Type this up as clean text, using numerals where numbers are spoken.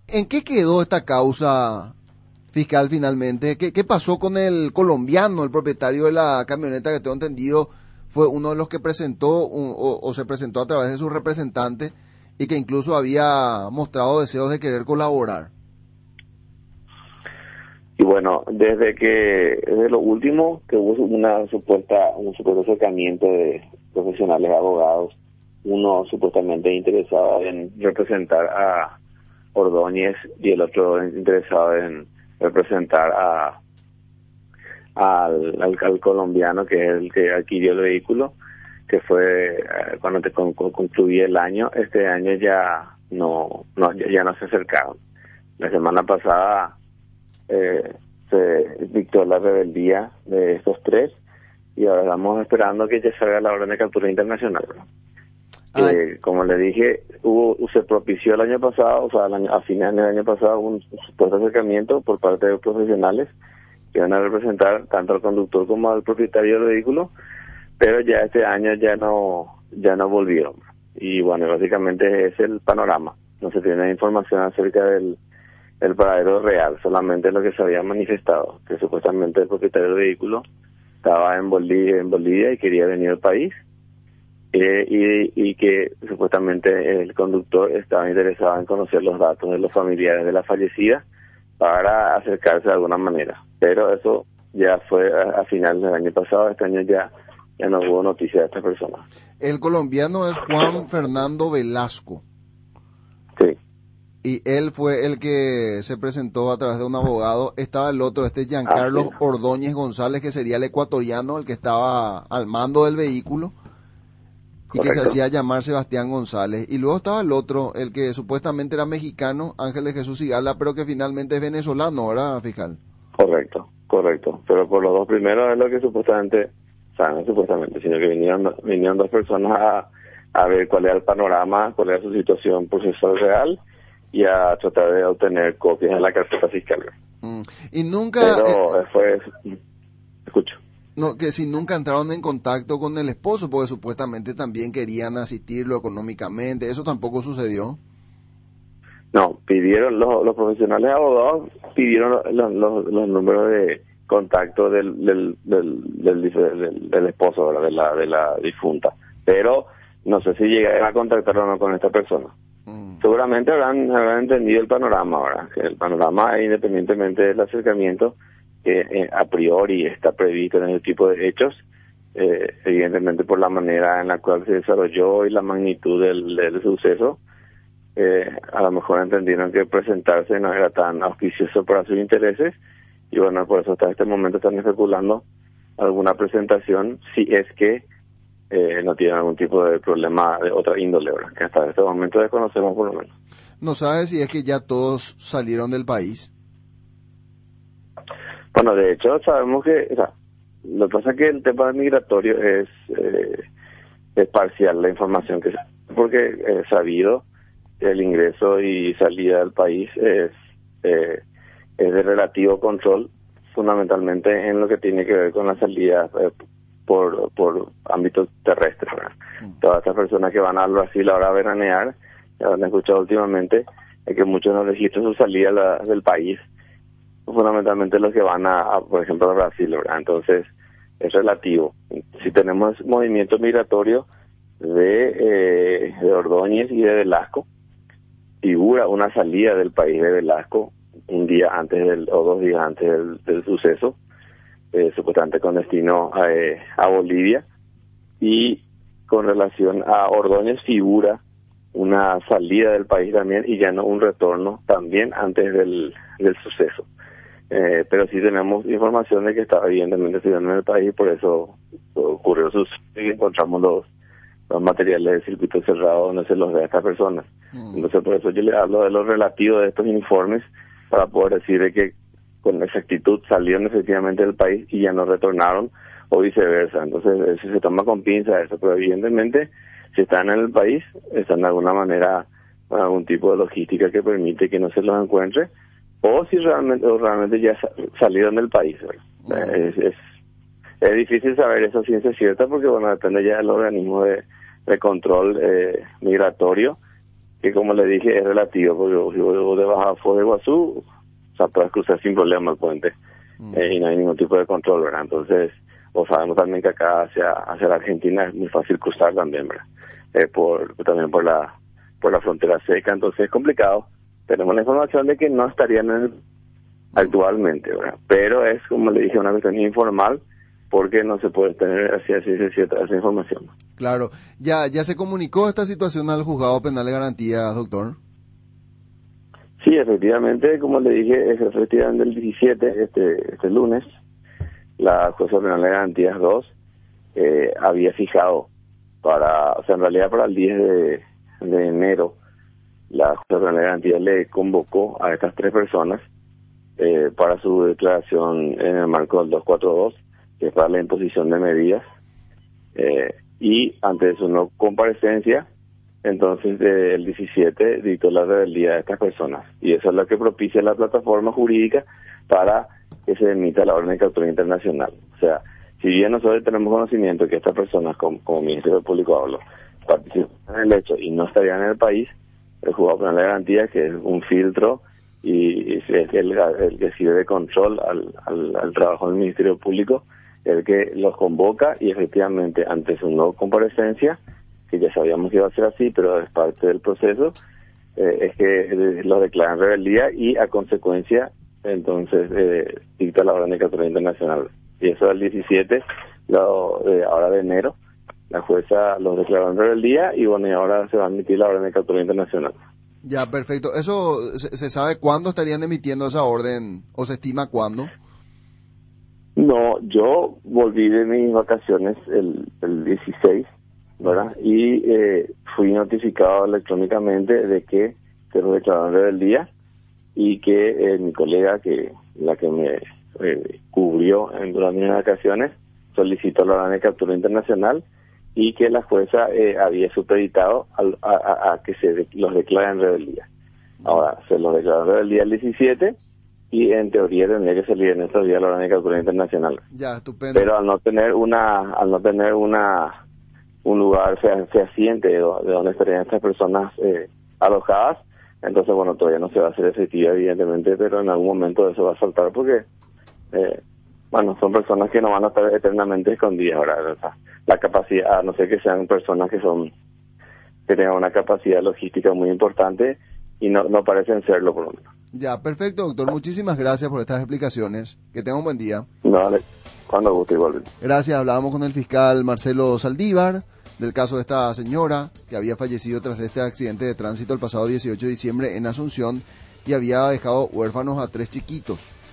¿En qué quedó esta causa fiscal finalmente? ¿Qué pasó con el colombiano, el propietario de la camioneta que tengo entendido fue uno de los que presentó o se presentó a través de su representante y que incluso había mostrado deseos de querer colaborar? Y bueno, desde lo último que hubo un supuesto acercamiento de profesionales abogados, uno supuestamente interesado en representar a Ordóñez y el otro interesado en representar al colombiano, que es el que adquirió el vehículo, que fue cuando concluía el año. Este año ya no se acercaron. La semana pasada se dictó la rebeldía de estos tres y ahora estamos esperando que ya salga la orden de captura internacional. Como le dije, se propició el año pasado, o sea, a finales del año pasado, un supuesto acercamiento por parte de profesionales que van a representar tanto al conductor como al propietario del vehículo, pero ya este año ya no volvieron. Y bueno, básicamente es el panorama. No se tiene información acerca del paradero real, solamente lo que se había manifestado, que supuestamente el propietario del vehículo estaba en Bolivia y quería venir al país, y que supuestamente el conductor estaba interesado en conocer los datos de los familiares de la fallecida para acercarse de alguna manera. Pero eso ya fue a finales del año pasado. Este año ya no hubo noticia de esta persona. El colombiano es Juan Fernando Velasco. Sí. Y él fue el que se presentó a través de un abogado. Estaba el otro, Giancarlo Ordóñez González, que sería el ecuatoriano, el que estaba al mando del vehículo. Y Correcto. que se hacía llamar Sebastián González. Y luego estaba el otro, el que supuestamente era mexicano, Ángel de Jesús Sigala, pero que finalmente es venezolano, ¿verdad, fiscal? Correcto. Pero por los dos primeros es lo que supuestamente, o sea, no supuestamente, sino que vinieron dos personas a ver cuál era el panorama, cuál era su situación procesal real y a tratar de obtener copias de la carpeta fiscal. Y nunca... Pero escucho. No, que si nunca entraron en contacto con el esposo, porque supuestamente también querían asistirlo económicamente, ¿eso tampoco sucedió? No, pidieron los profesionales abogados, pidieron los números de contacto del esposo, ¿verdad? de la difunta, pero no sé si llegaron a contactar o no con esta persona. Seguramente habrán entendido el panorama ahora, que el panorama, independientemente del acercamiento, que a priori está previsto en ese tipo de hechos, evidentemente por la manera en la cual se desarrolló y la magnitud del suceso, a lo mejor entendieron que presentarse no era tan auspicioso para sus intereses, y bueno, por eso hasta este momento están especulando alguna presentación, si es que no tienen algún tipo de problema de otra índole, ¿verdad? Que hasta este momento desconocemos por lo menos. ¿No sabes si es que ya todos salieron del país? Bueno, de hecho sabemos que, o sea, lo que pasa es que el tema migratorio es parcial la información que se, porque es sabido que el ingreso y salida del país es de relativo control, fundamentalmente en lo que tiene que ver con la salida por ámbito terrestre, ¿verdad? Todas estas personas que van al Brasil ahora a veranear, ya han escuchado últimamente que muchos no registran su salida del país, fundamentalmente los que van por ejemplo, a Brasil, ¿verdad? Entonces, es relativo. Si tenemos movimiento migratorio de Ordóñez y de Velasco, figura una salida del país de Velasco un día antes o 2 días antes del suceso, supuestamente con destino a Bolivia, y con relación a Ordóñez figura una salida del país también y ya no un retorno también antes del suceso. Pero sí tenemos información de que estaba evidentemente estudiando en el país y por eso ocurrió y encontramos los materiales del circuito cerrado donde se los ve a estas personas. Entonces por eso yo le hablo de lo relativo de estos informes para poder decir de que con exactitud salieron efectivamente del país y ya no retornaron o viceversa. Entonces se toma con pinza eso, pero evidentemente si están en el país están de alguna manera con algún tipo de logística que permite que no se los encuentre, o si realmente ya salieron del país. Es difícil saber eso ciencia cierta porque bueno, depende ya del organismo de control migratorio, que como le dije es relativo, porque si vos te vas a Foz de Iguazú, o sea, puedes cruzar sin problema el puente y no hay ningún tipo de control, ¿verdad? Entonces, o sabemos también que acá hacia la Argentina es muy fácil cruzar también, ¿verdad? También por la frontera seca, entonces es complicado. Tenemos la información de que no estarían actualmente, ¿verdad? Pero es, como le dije, una cuestión informal, porque no se puede tener así esa información. Claro. ¿Ya se comunicó esta situación al Juzgado Penal de Garantías, doctor? Sí, efectivamente, como le dije, efectivamente el 17, este lunes, la Jueza Penal de Garantías 2 había fijado en realidad para el 10 de enero, la Jueza Penal de Garantías le convocó a estas 3 personas para su declaración en el marco del 242, que es para la imposición de medidas, y ante su no comparecencia, entonces el 17 dictó la rebeldía de estas personas, y eso es lo que propicia la plataforma jurídica para que se emita la orden de captura internacional. O sea, si bien nosotros tenemos conocimiento de que estas personas, como Ministerio Público hablo, participan en el hecho y no estarían en el país, el Juzgado Penal de Garantías, que es un filtro y es el que sirve de control al trabajo del Ministerio Público, el que los convoca, y efectivamente ante su no comparecencia, que ya sabíamos que iba a ser así, pero es parte del proceso, es que los declaran rebeldía y a consecuencia entonces dicta la orden de captura internacional. Y eso el 17 ahora de enero, la jueza los declaró en rebeldía y bueno, y ahora se va a emitir la orden de captura internacional. Ya, perfecto. ¿Eso se sabe cuándo estarían emitiendo esa orden o se estima cuándo? No, yo volví de mis vacaciones el 16, ¿verdad? Y fui notificado electrónicamente de que se lo declararon rebeldía y que mi colega, la que me cubrió durante mis vacaciones, solicitó la orden de captura internacional y que la jueza había supeditado a que los declaren rebeldía. Ahora, se los declaró rebeldía el 17 y en teoría tendría que salir en estos días la orden de captura internacional. Ya, estupendo. Pero al no tener un lugar fehaciente de donde estarían estas personas alojadas, entonces bueno, todavía no se va a hacer efectiva evidentemente, pero en algún momento eso va a saltar porque bueno, son personas que no van a estar eternamente escondidas, ¿verdad? O sea, la capacidad, a no ser que sean personas que tengan una capacidad logística muy importante y no parecen serlo por lo menos. Ya, perfecto, doctor. Muchísimas gracias por estas explicaciones. Que tenga un buen día. No, dale. Cuando guste, igual. Gracias. Hablábamos con el fiscal Marcelo Saldívar del caso de esta señora que había fallecido tras este accidente de tránsito el pasado 18 de diciembre en Asunción y había dejado huérfanos a 3 chiquitos.